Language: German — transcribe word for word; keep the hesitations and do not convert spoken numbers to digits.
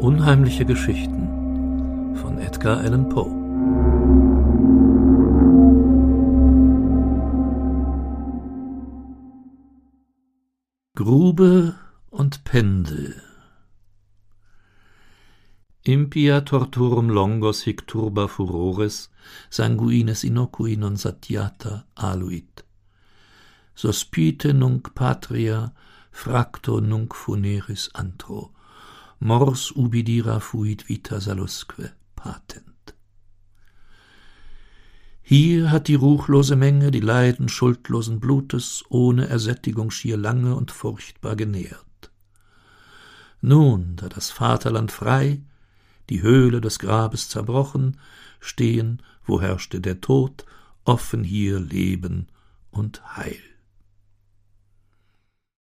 Unheimliche Geschichten von Edgar Allan Poe. Grube und Pendel. Impia tortorum longos hic turba furores sanguines innocui non satiata aluit. Sospite nunc patria, fracto nunc funeris antro, mors ubidira fuit vita salusque patent. Hier hat die ruchlose Menge die Leiden schuldlosen Blutes ohne Ersättigung schier lange und furchtbar genährt. Nun, da das Vaterland frei, die Höhle des Grabes zerbrochen, stehen, wo herrschte der Tod, offen hier Leben und Heil.